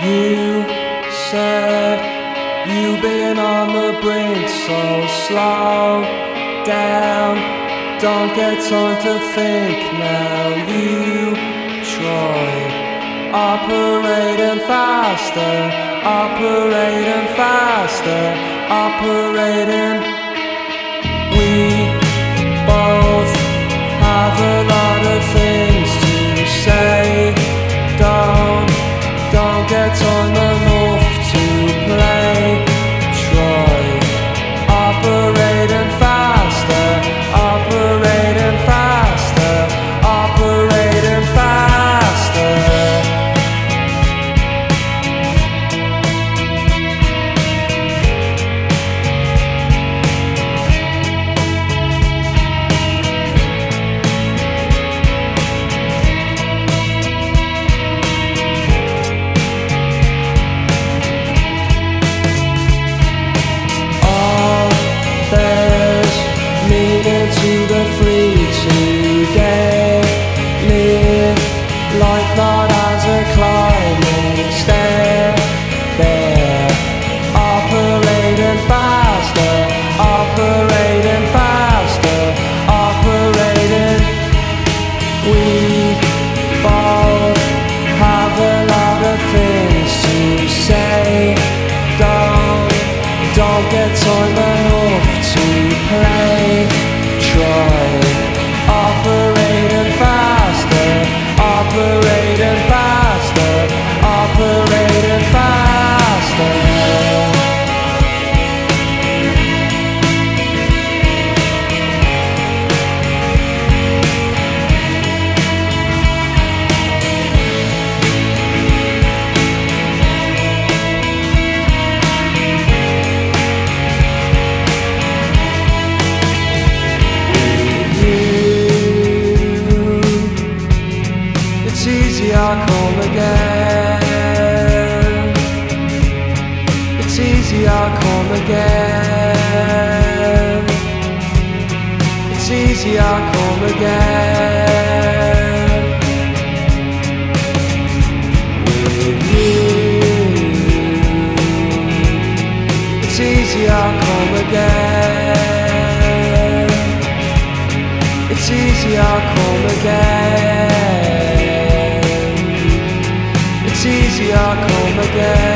You said you've been on the brink, so slow down, don't get time to think. Now you try operating faster, operating faster, operating. We both have a lot of things to say. Don't get time enough to play. Try operating faster, operating faster, operating faster. To the free today, live life not as a climbing stair. There, operating faster, operating faster, operating. We both have a lot of things to say. Don't get time enough to play. Try operating faster, operating faster, operating faster. It's easy, I'll come again. It's easy, I'll come again. It's easy, I'll come again. With you, it's easy, I'll come again. It's easy, I'll come again. It's easy, I'll come again.